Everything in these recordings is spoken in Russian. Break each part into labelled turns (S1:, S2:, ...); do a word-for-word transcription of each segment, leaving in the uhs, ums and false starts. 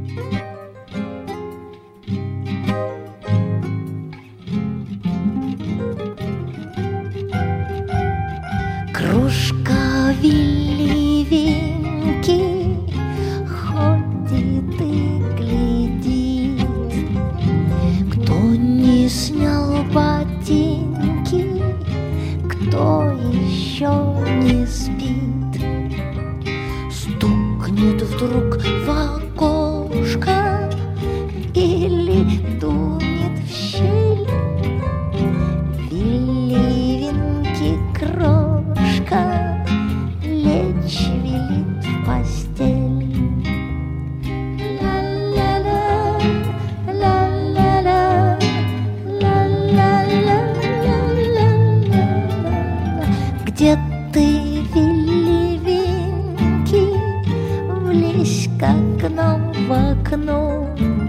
S1: Кружка Вилли Винки ходит и глядит, кто не снял ботинки, кто еще не спит. Стукнет вдруг в окошко или дунет в щель. Вилли Винки крошка лечь велит в постель. Ла-ла-ла, ла-ла-ла, ла-ла-ла, ла-ла-ла. Где ты, Вилли Винки? Влезь к окну в окно.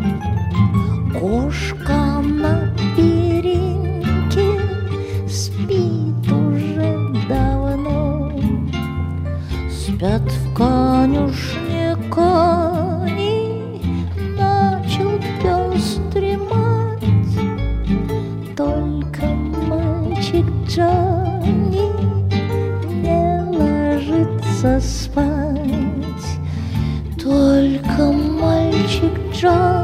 S1: Кошка на перинке спит уже давно. Спят в конюшне кони, начал пес дремать. Только мальчик Джонни не ложится спать. Только мальчик Джонни